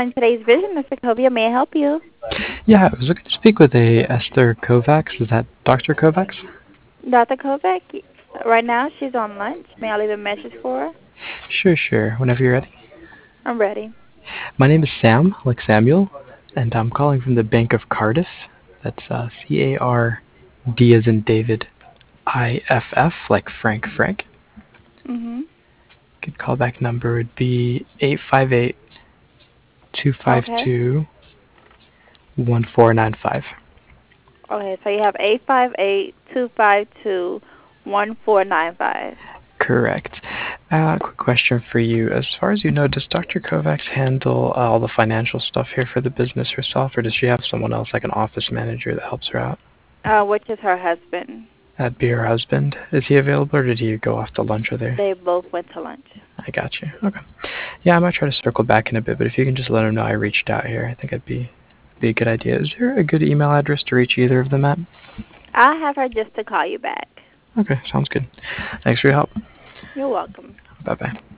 calling today's vision, Mr. Covia. May I help you? Yeah, I was looking to speak with a Esther Kovacs. Is that Dr. Kovacs? Dr. Kovac, right now she's on lunch. May I leave a message for her? Sure. Whenever you're ready. I'm ready. My name is Sam, like Samuel, and I'm calling from the Bank of Cardiff. That's CARD as in David, IFF, like Frank. Mm-hmm. Good callback number would be 858 Okay. 252 1495. Okay, so you have 858-252-1495. Correct. Quick question for you. As far as you know, does Dr. Kovacs handle all the financial stuff here for the business herself, or does she have someone else, like an office manager, that helps her out? Which is her husband. That'd be her husband. Is he available, or did he go off to lunch with her? They both went to lunch. I got you. Okay. Yeah, I might try to circle back in a bit, but if you can just let him know I reached out here, I think it'd be a good idea. Is there a good email address to reach either of them at? I'll have her just to call you back. Okay, sounds good. Thanks for your help. You're welcome. Bye bye.